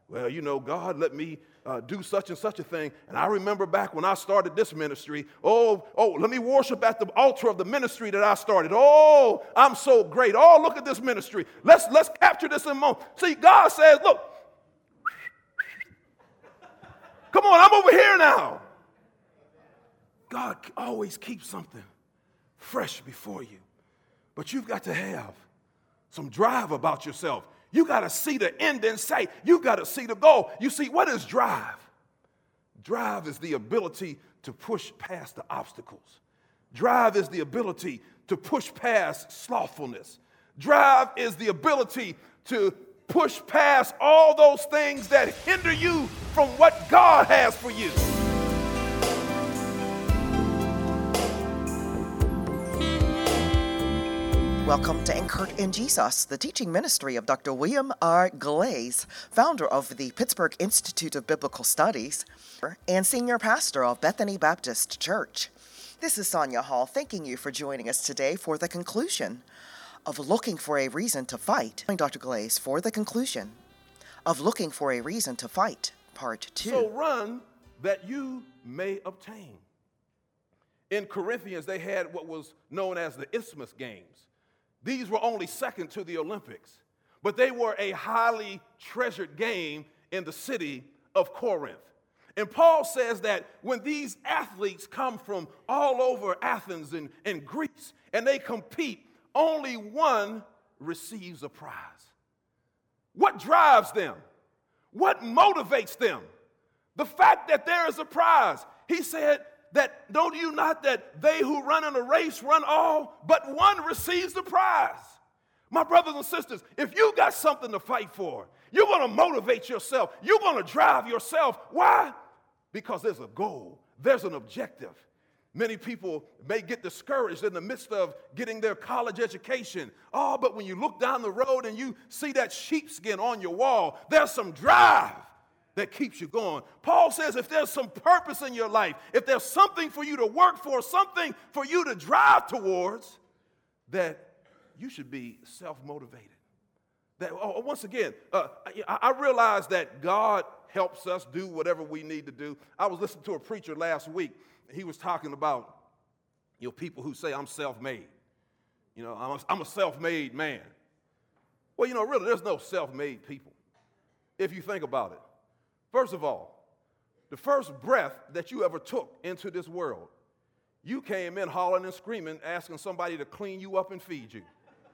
Well, God let me do such and such a thing. And I remember back when I started this ministry, let me worship at the altar of the ministry that I started. Oh, I'm so great. Oh, look at this ministry. Let's capture this in a moment. See, God says, look, come on, I'm over here now. God always keeps something fresh before you. But you've got to have some drive about yourself. You got to see the end in sight. You got to see the goal. You see, what is drive? Drive is the ability to push past the obstacles. Drive is the ability to push past slothfulness. Drive is the ability to push past all those things that hinder you from what God has for you. Welcome to Anchored in Jesus, the teaching ministry of Dr. William R. Glaze, founder of the Pittsburgh Institute of Biblical Studies and senior pastor of Bethany Baptist Church. This is Sonia Hall, thanking you for joining us today for the conclusion of Looking for a Reason to Fight. Dr. Glaze for the conclusion of Looking for a Reason to Fight, Part 2. So run that you may obtain. In Corinthians, they had what was known as the Isthmus Games. These were only second to the Olympics, but they were a highly treasured game in the city of Corinth. And Paul says that when these athletes come from all over Athens and Greece and they compete, only one receives a prize. What drives them? What motivates them? The fact that there is a prize. He said, that know you not that they who run in a race run all, but one receives the prize. My brothers and sisters, if you got something to fight for, you're going to motivate yourself. You're going to drive yourself. Why? Because there's a goal. There's an objective. Many people may get discouraged in the midst of getting their college education. Oh, but when you look down the road and you see that sheepskin on your wall, there's some drive that keeps you going. Paul says if there's some purpose in your life, if there's something for you to work for, something for you to drive towards, that you should be self-motivated. That once again, I realize that God helps us do whatever we need to do. I was listening to a preacher last week, and he was talking about people who say, I'm self-made. I'm a self-made man. Well, really, there's no self-made people, if you think about it. First of all, the first breath that you ever took into this world, you came in hollering and screaming, asking somebody to clean you up and feed you.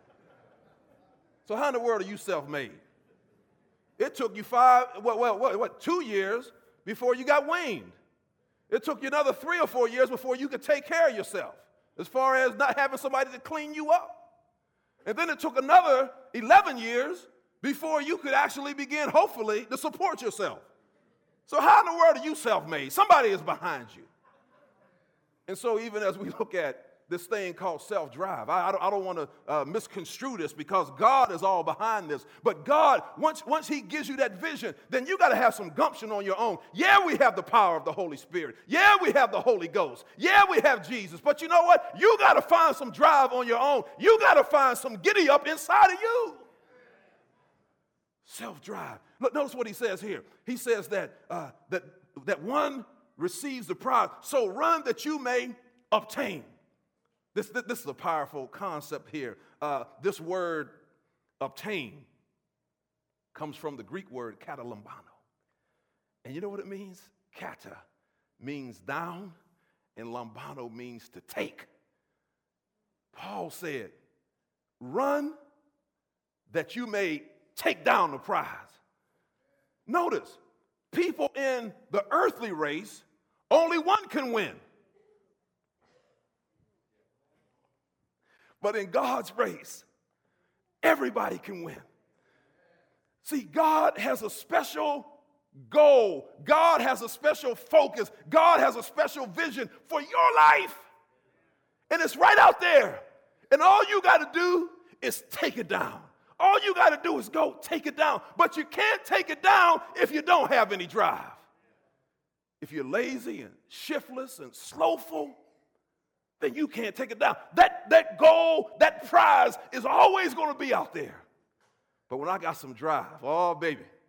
So how in the world are you self-made? It took you 2 years before you got weaned. It took you another 3 or 4 years before you could take care of yourself, as far as not having somebody to clean you up. And then it took another 11 years before you could actually begin, hopefully, to support yourself. So how in the world are you self-made? Somebody is behind you. And so even as we look at this thing called self-drive, I don't want to misconstrue this, because God is all behind this. But God, once he gives you that vision, then you got to have some gumption on your own. Yeah, we have the power of the Holy Spirit. Yeah, we have the Holy Ghost. Yeah, we have Jesus. But you know what? You got to find some drive on your own. You got to find some giddy up inside of you. Self-drive. Look, notice what he says here. He says that one receives the prize. So run that you may obtain. This is a powerful concept here. This word obtain comes from the Greek word katalambano. And you know what it means? Kata means down, and lambano means to take. Paul said, run that you may take down the prize. Notice, people in the earthly race, only one can win. But in God's race, everybody can win. See, God has a special goal. God has a special focus. God has a special vision for your life. And it's right out there. And all you got to do is take it down. All you got to do is go take it down. But you can't take it down if you don't have any drive. If you're lazy and shiftless and slowful, then you can't take it down. That goal, that prize is always going to be out there. But when I got some drive, oh, baby,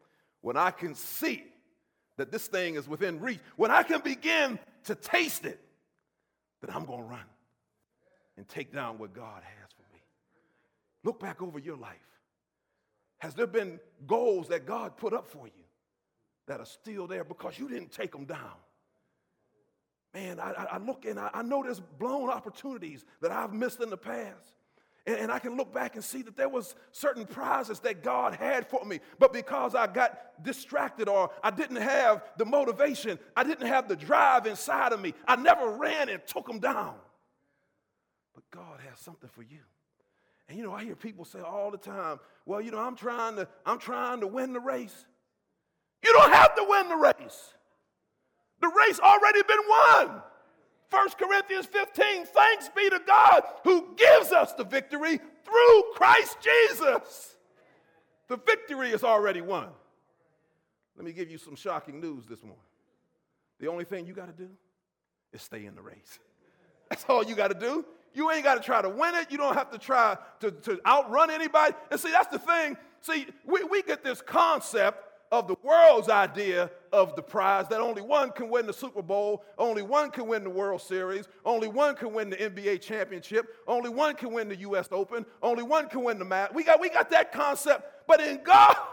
when I can see that this thing is within reach, when I can begin to taste it, then I'm going to run and take down what God has for me. Look back over your life. Has there been goals that God put up for you that are still there because you didn't take them down? Man, I look and I know there's blown opportunities that I've missed in the past. And I can look back and see that there was certain prizes that God had for me. But because I got distracted or I didn't have the motivation, I didn't have the drive inside of me, I never ran and took them down. But God has something for you. And I hear people say all the time, well, I'm trying to win the race. You don't have to win the race. The race already been won. 1 Corinthians 15, thanks be to God who gives us the victory through Christ Jesus. The victory is already won. Let me give you some shocking news this morning. The only thing you got to do is stay in the race. That's all you got to do. You ain't got to try to win it. You don't have to try to outrun anybody. And see, that's the thing. See, we get this concept of the world's idea of the prize, that only one can win the Super Bowl, only one can win the World Series, only one can win the NBA championship, only one can win the U.S. Open, only one can win the match. We got that concept, but in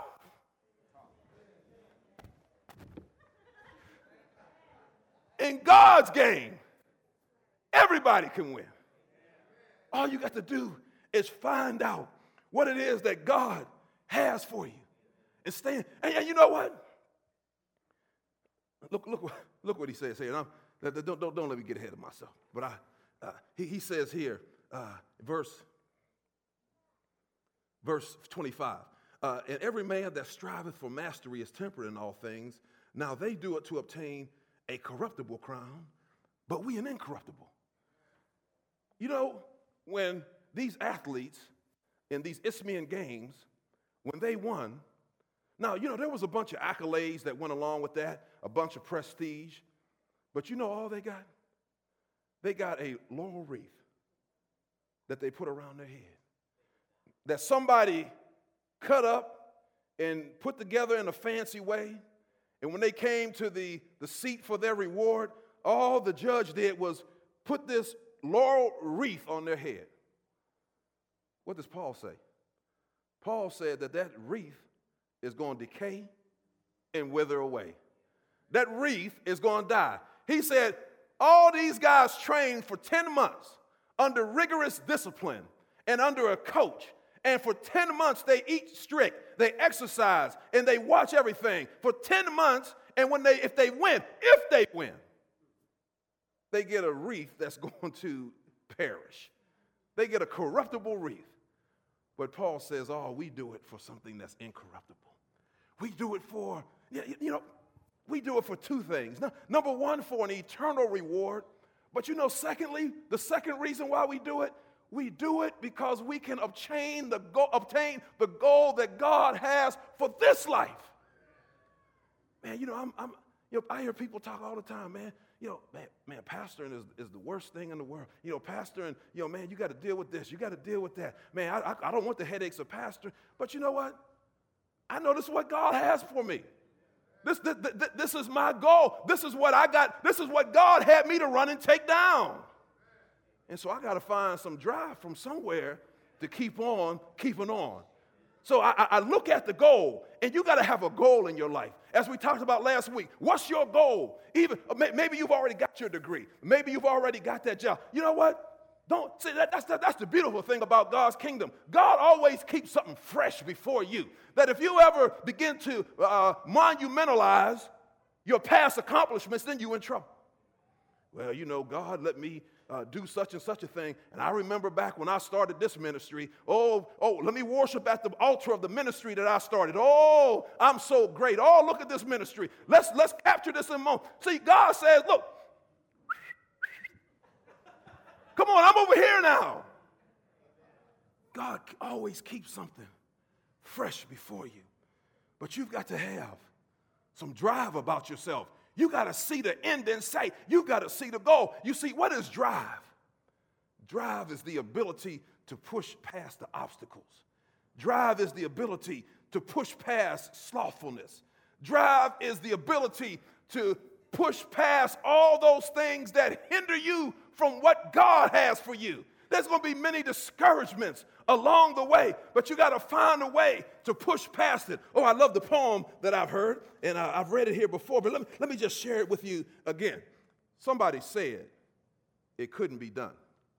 God's game, everybody can win. All you got to do is find out what it is that God has for you. And stand. And you know what? Look what he says here. Don't let me get ahead of myself. But he says here, verse 25. And every man that striveth for mastery is temperate in all things. Now they do it to obtain a corruptible crown, but we an incorruptible. When these athletes in these Isthmian games, when they won, now, there was a bunch of accolades that went along with that, a bunch of prestige. But all they got? They got a laurel wreath that they put around their head, that somebody cut up and put together in a fancy way. And when they came to the seat for their reward, all the judge did was put this laurel wreath on their head. What does Paul say? Paul said that wreath is going to decay and wither away. That wreath is going to die. He said, all these guys trained for 10 months under rigorous discipline and under a coach. And for 10 months, they eat strict, they exercise, and they watch everything. For 10 months, and if they win, they get a wreath that's going to perish. They get a corruptible wreath. But Paul says, we do it for something that's incorruptible. We do it for, we do it for two things. Number one, for an eternal reward. But secondly, the second reason why we do it because we can obtain the goal that God has for this life. Man, I hear people talk all the time, man. Man, pastoring is the worst thing in the world. Pastoring, man, you got to deal with this. You got to deal with that. Man, I don't want the headaches of pastoring. But you know what? I know this is what God has for me. This is my goal. This is what I got. This is what God had me to run and take down. And so I got to find some drive from somewhere to keep on keeping on. So I look at the goal, and you got to have a goal in your life. As we talked about last week, what's your goal? Maybe you've already got your degree. Maybe you've already got that job. You know what? Don't say that's the beautiful thing about God's kingdom. God always keeps something fresh before you. That if you ever begin to monumentalize your past accomplishments, then you're in trouble. Well, God let me do such and such a thing. And I remember back when I started this ministry, let me worship at the altar of the ministry that I started. Oh, I'm so great. Oh, look at this ministry. Let's capture this in a moment. See, God says, look, come on, I'm over here now. God always keeps something fresh before you. But you've got to have some drive about yourself. You got to see the end in sight. You got to see the goal. You see, what is drive? Drive is the ability to push past the obstacles. Drive is the ability to push past slothfulness. Drive is the ability to push past all those things that hinder you from what God has for you. There's going to be many discouragements along the way, but you got to find a way to push past it. Oh, I love the poem that I've heard, and I've read it here before, but let me just share it with you again. Somebody said it couldn't be done,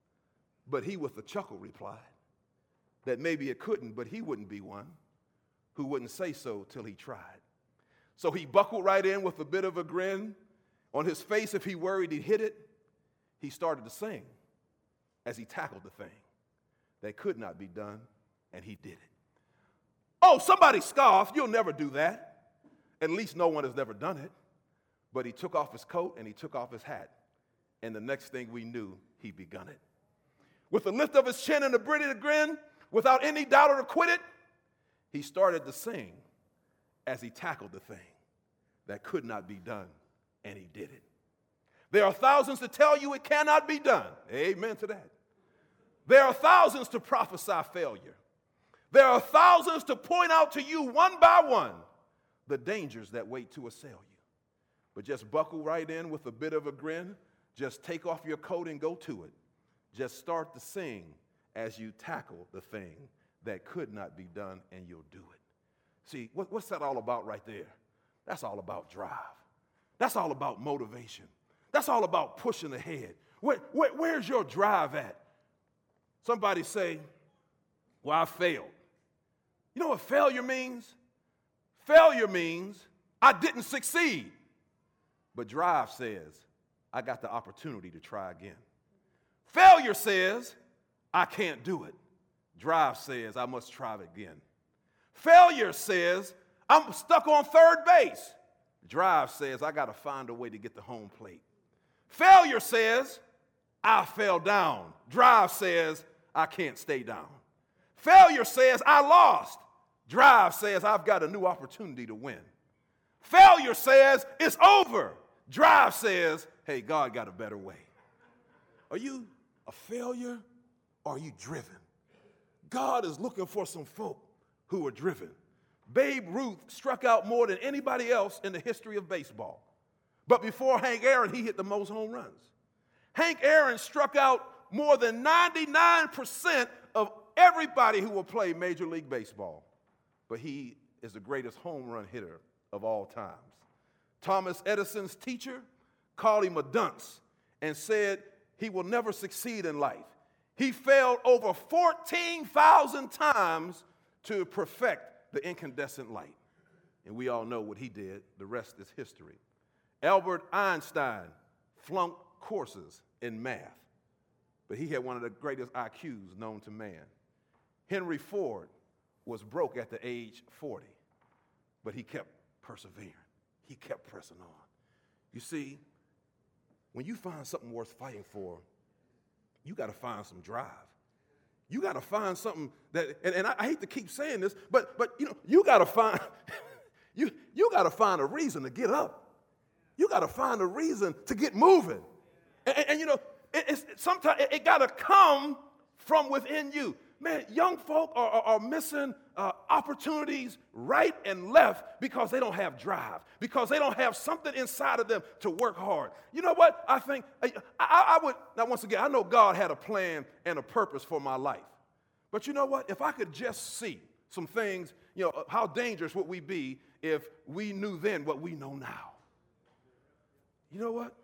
but he with a chuckle replied that maybe it couldn't, but he wouldn't be one who wouldn't say so till he tried. So he buckled right in with a bit of a grin on his face. If he worried he'd hit it, he started to sing as he tackled the thing that could not be done, and he did it. Oh, somebody scoffed. You'll never do that. At least no one has never done it. But he took off his coat and he took off his hat, and the next thing we knew, he begun it. With a lift of his chin and a brilliant grin, without any doubt or to quit it, he started to sing as he tackled the thing that could not be done, and he did it. There are thousands to tell you it cannot be done. Amen to that. There are thousands to prophesy failure. There are thousands to point out to you one by one the dangers that wait to assail you. But just buckle right in with a bit of a grin. Just take off your coat and go to it. Just start to sing as you tackle the thing that could not be done, and you'll do it. See, what's that all about right there? That's all about drive. That's all about motivation. That's all about pushing ahead. Where's your drive at? Somebody say, well, I failed. You know what failure means? Failure means I didn't succeed. But drive says, I got the opportunity to try again. Failure says, I can't do it. Drive says, I must try it again. Failure says, I'm stuck on third base. Drive says, I got to find a way to get to home plate. Failure says, I fell down. Drive says, I can't stay down. Failure says, I lost. Drive says, I've got a new opportunity to win. Failure says, it's over. Drive says, hey, God got a better way. Are you a failure or are you driven? God is looking for some folk who are driven. Babe Ruth struck out more than anybody else in the history of baseball. But before Hank Aaron, he hit the most home runs. Hank Aaron struck out more than 99% of everybody who will play Major League Baseball. But he is the greatest home run hitter of all times. Thomas Edison's teacher called him a dunce and said he will never succeed in life. He failed over 14,000 times to perfect the incandescent light. And we all know what he did. The rest is history. Albert Einstein flunked courses in math, but he had one of the greatest IQs known to man. Henry Ford was broke at the age 40, but he kept persevering. He kept pressing on. You see, when you find something worth fighting for, you got to find some drive. You got to find something that, and I hate to keep saying this, but you know, you got to find you got to find a reason to get up. You got to find a reason to get moving. And you know, sometimes it got to come from within you. Man, young folk are missing opportunities right and left because they don't have drive, because they don't have something inside of them to work hard. You know what? I think I would, now once again, I know God had a plan and a purpose for my life. But you know what? If I could just see some things, you know, how dangerous would we be if we knew then what we know now? You know what?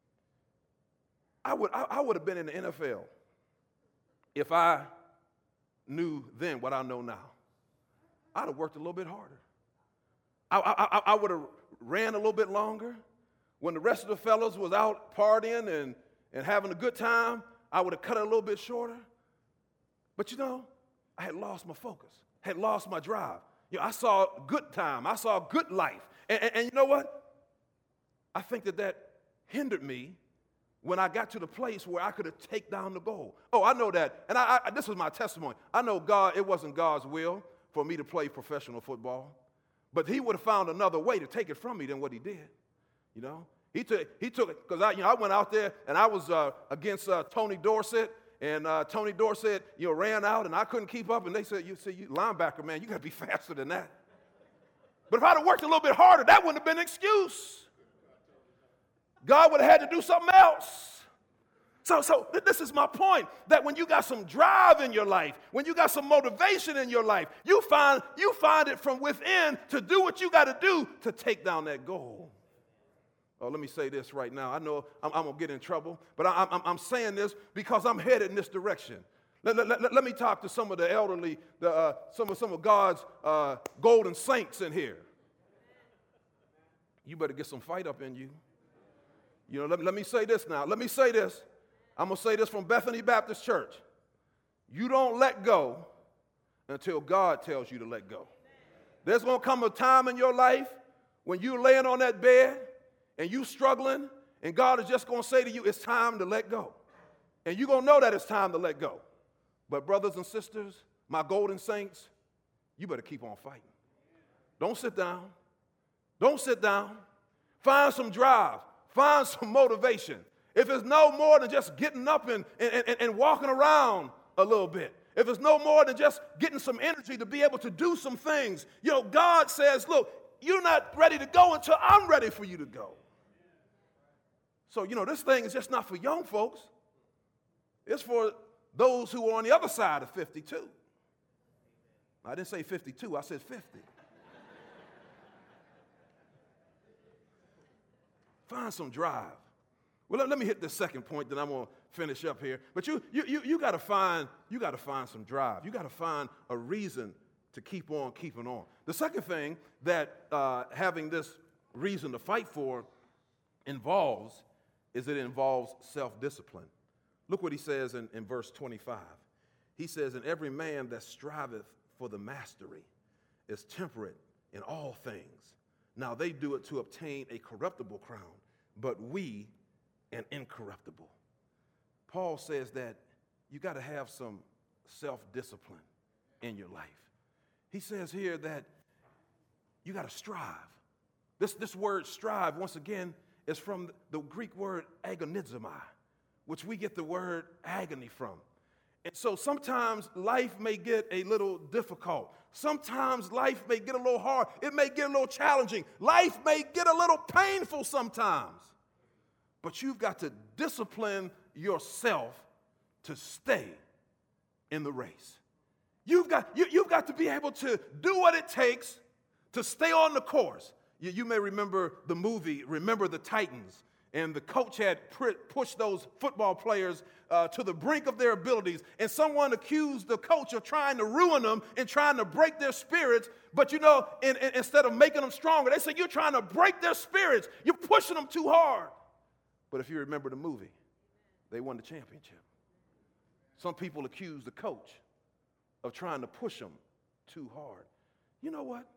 I would have been in the NFL if I knew then what I know now. I'd have worked a little bit harder. I would have ran a little bit longer. When the rest of the fellas was out partying and having a good time, I would have cut it a little bit shorter. But you know, I had lost my focus, had lost my drive. You know, I saw good time. I saw good life. And you know what? I think that hindered me when I got to the place where I could have taken down the goal. Oh, I know that. And this was my testimony. I know God, it wasn't God's will for me to play professional football. But he would have found another way to take it from me than what he did. You know? He took it, because I went out there and I was against Tony Dorsett. And Tony Dorsett, ran out and I couldn't keep up. And they said, you linebacker, man, you got to be faster than that. But if I'd have worked a little bit harder, that wouldn't have been an excuse. God would have had to do something else. So this is my point, that when you got some drive in your life, when you got some motivation in your life, you find it from within to do what you got to do to take down that goal. Oh, let me say this right now. I know I'm going to get in trouble, but I'm saying this because I'm headed in this direction. Let me talk to some of the elderly, some of God's golden saints in here. You better get some fight up in you. You know, let me say this now. Let me say this. I'm going to say this from Bethany Baptist Church. You don't let go until God tells you to let go. There's going to come a time in your life when you're laying on that bed and you struggling, and God is just going to say to you, it's time to let go. And you're going to know that it's time to let go. But brothers and sisters, my golden saints, you better keep on fighting. Don't sit down. Don't sit down. Find some drive. Find some motivation. If it's no more than just getting up and walking around a little bit, if it's no more than just getting some energy to be able to do some things, you know, God says, look, you're not ready to go until I'm ready for you to go. So, you know, this thing is just not for young folks. It's for those who are on the other side of 52. I didn't say 52, I said 50. Find some drive. Well, let me hit the second point, then I'm going to finish up here. But you got to find some drive. You got to find a reason to keep on keeping on. The second thing that having this reason to fight for involves is it involves self-discipline. Look what he says in verse 25. He says, "And every man that striveth for the mastery is temperate in all things. Now they do it to obtain a corruptible crown, but we an incorruptible." Paul says that you got to have some self-discipline in your life. He says here that you got to strive. This word strive, once again, is from the Greek word agonizomai, which we get the word agony from. And so sometimes life may get a little difficult. Sometimes life may get a little hard. It may get a little challenging. Life may get a little painful sometimes. But you've got to discipline yourself to stay in the race. You've got to be able to do what it takes to stay on the course. You may remember the movie, Remember the Titans, and the coach had pushed those football players to the brink of their abilities, and someone accused the coach of trying to ruin them and trying to break their spirits. But you know, instead of making them stronger, they say, you're trying to break their spirits. You're pushing them too hard. But if you remember the movie, they won the championship. Some people accuse the coach of trying to push them too hard. You know what?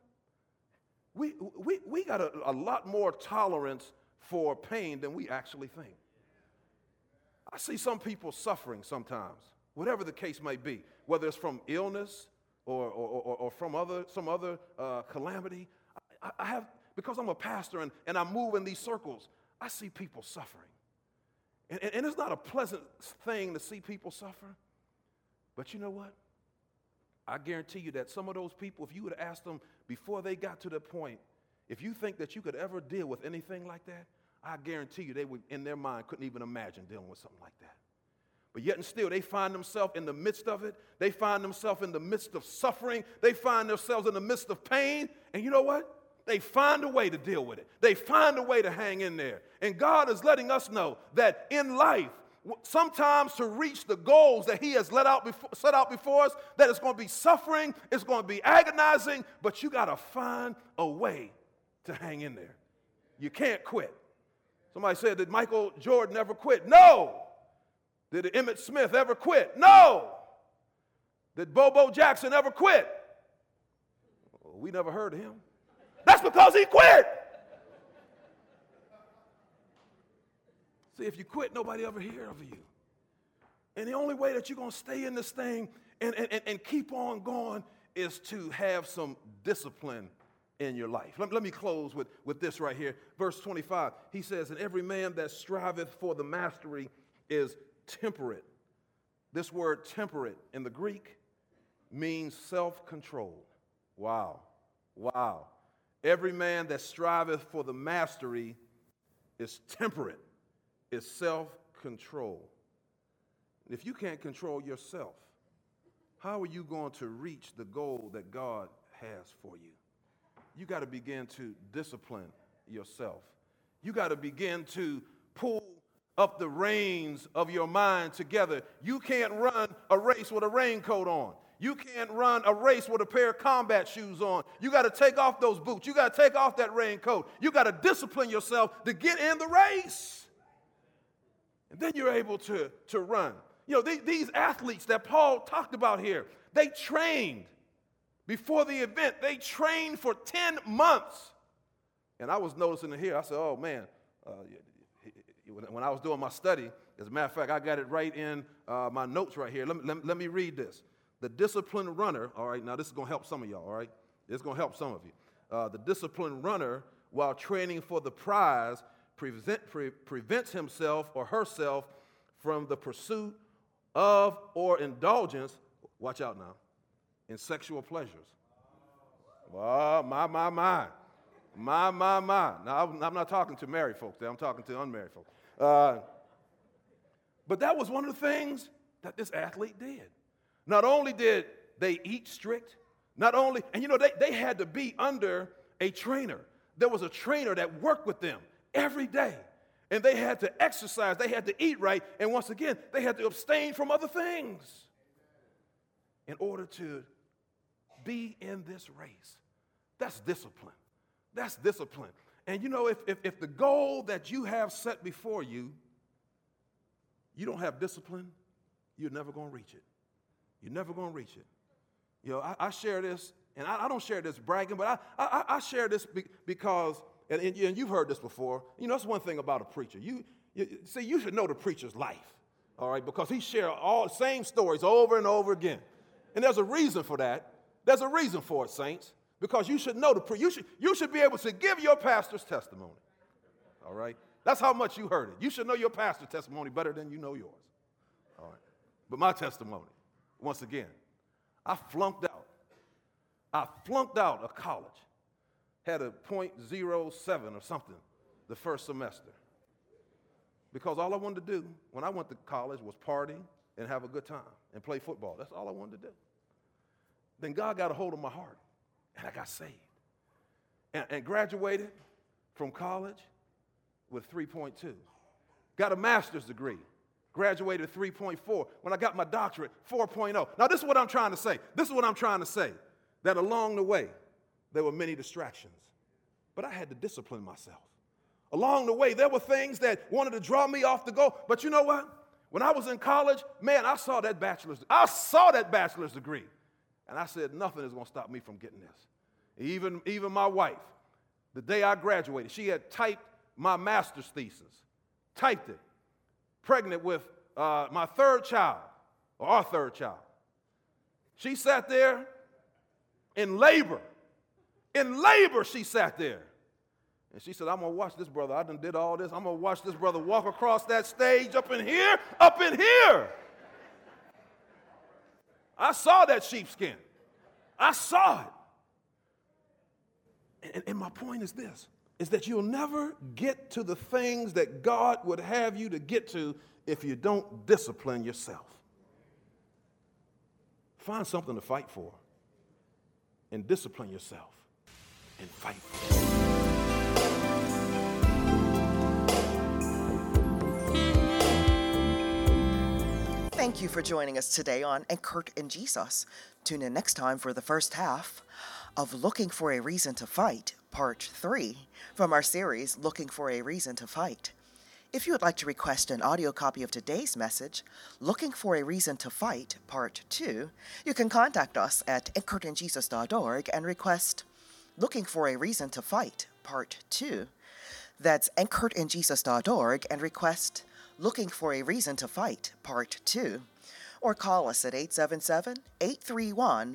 We got a lot more tolerance for pain than we actually think. I see some people suffering sometimes, whatever the case may be, whether it's from illness or from some other calamity. I have, because I'm a pastor and I move in these circles, I see people suffering. And it's not a pleasant thing to see people suffer. But you know what? I guarantee you that some of those people, if you would have asked them before they got to the point, if you think that you could ever deal with anything like that, I guarantee you they would, in their mind, couldn't even imagine dealing with something like that. But yet and still, they find themselves in the midst of it. They find themselves in the midst of suffering. They find themselves in the midst of pain. And you know what? They find a way to deal with it. They find a way to hang in there. And God is letting us know that in life, sometimes to reach the goals that he has set out before us, that it's going to be suffering, it's going to be agonizing, but you got to find a way to hang in there. You can't quit. Somebody said, did Michael Jordan ever quit? No. Did Emmitt Smith ever quit? No. Did Bobo Jackson ever quit? Well, we never heard of him. That's because he quit. See, if you quit, nobody ever hear of you. And the only way that you're going to stay in this thing and keep on going is to have some discipline in your life. Let me close with this right here. Verse 25, he says, and every man that striveth for the mastery is temperate. This word temperate in the Greek means self-controlled. Wow. Wow. Every man that striveth for the mastery is temperate, is self-control. If you can't control yourself, how are you going to reach the goal that God has for you? You got to begin to discipline yourself. You got to begin to pull up the reins of your mind together. You can't run a race with a raincoat on. You can't run a race with a pair of combat shoes on. You got to take off those boots. You got to take off that raincoat. You got to discipline yourself to get in the race. And then you're able to run. You know, these athletes that Paul talked about here, they trained before the event. They trained for 10 months. And I was noticing it here. I said, oh, man, when I was doing my study, as a matter of fact, I got it right in my notes right here. Let me read this. The disciplined runner, all right, now this is going to help some of y'all, all right? It's going to help some of you. The disciplined runner, while training for the prize, prevents himself or herself from the pursuit of or indulgence, watch out now, in sexual pleasures. Oh, my. Now, I'm not talking to married folks there. I'm talking to unmarried folks. But that was one of the things that this athlete did. Not only did they eat strict, and you know, they had to be under a trainer. There was a trainer that worked with them every day. And they had to exercise, they had to eat right, and once again, they had to abstain from other things in order to be in this race. That's discipline. That's discipline. And you know, if the goal that you have set before you, you don't have discipline, you're never going to reach it. You're never going to reach it. You know, I share this, and I don't share this bragging, but I share this because, and you've heard this before, you know, that's one thing about a preacher. You should know the preacher's life, all right, because he shares all the same stories over and over again. And there's a reason for that. There's a reason for it, saints, because you should know the preacher. You should be able to give your pastor's testimony, all right? That's how much you heard it. You should know your pastor's testimony better than you know yours, all right? But my testimony, once again, I flunked out. I flunked out of college. Had a .07 or something the first semester. Because all I wanted to do when I went to college was party and have a good time and play football. That's all I wanted to do. Then God got a hold of my heart, and I got saved. And graduated from college with 3.2. Got a master's degree. Graduated 3.4. When I got my doctorate, 4.0. Now, this is what I'm trying to say. That along the way, there were many distractions. But I had to discipline myself. Along the way, there were things that wanted to draw me off the goal. But you know what? When I was in college, man, I saw that bachelor's degree. And I said, nothing is going to stop me from getting this. Even my wife, the day I graduated, she had typed my master's thesis. Typed it. Pregnant with my third child, or our third child. She sat there in labor. In labor, she sat there. And she said, I'm going to watch this brother. I done did all this. I'm going to watch this brother walk across that stage up in here. I saw that sheepskin. I saw it. And my point is this, is that you'll never get to the things that God would have you to get to if you don't discipline yourself. Find something to fight for and discipline yourself and fight for it. Thank you for joining us today on Anchored in Jesus. Tune in next time for the first half of Looking for a Reason to Fight, Part 3, from our series, Looking for a Reason to Fight. If you would like to request an audio copy of today's message, Looking for a Reason to Fight, Part 2, you can contact us at anchoredinjesus.org and request Looking for a Reason to Fight, Part 2. That's anchoredinjesus.org and request Looking for a Reason to Fight, Part 2. Or call us at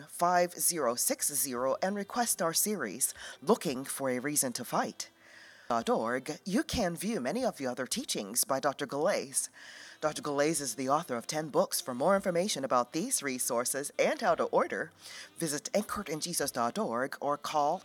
877-831-5060 and request our series, Looking for a Reason to Fight. you can view many of the other teachings by Dr. Galais. Dr. Galais is the author of 10 books. For more information about these resources and how to order, visit anchoredinjesus.org or call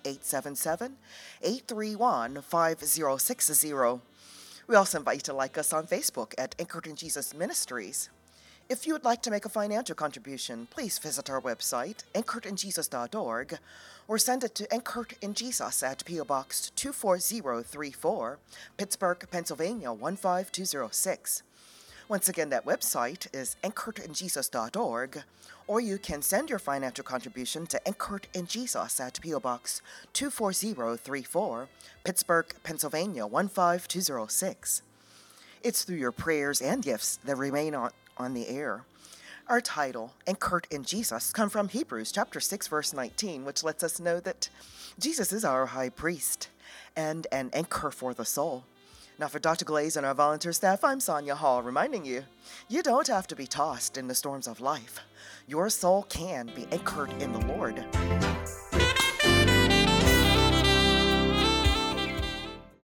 877-831-5060. We also invite you to like us on Facebook at Anchored in Jesus Ministries. If you would like to make a financial contribution, please visit our website, anchoredinjesus.org, or send it to Anchored in Jesus at P.O. Box 24034, Pittsburgh, Pennsylvania 15206. Once again, that website is anchoredinjesus.org, or you can send your financial contribution to Anchored in Jesus at P.O. Box 24034, Pittsburgh, Pennsylvania 15206. It's through your prayers and gifts that remain on the air. Our title, Anchored in Jesus, comes from Hebrews chapter 6, verse 19, which lets us know that Jesus is our high priest and an anchor for the soul. Now for Dr. Galais and our volunteer staff, I'm Sonia Hall, reminding you, you don't have to be tossed in the storms of life. Your soul can be anchored in the Lord.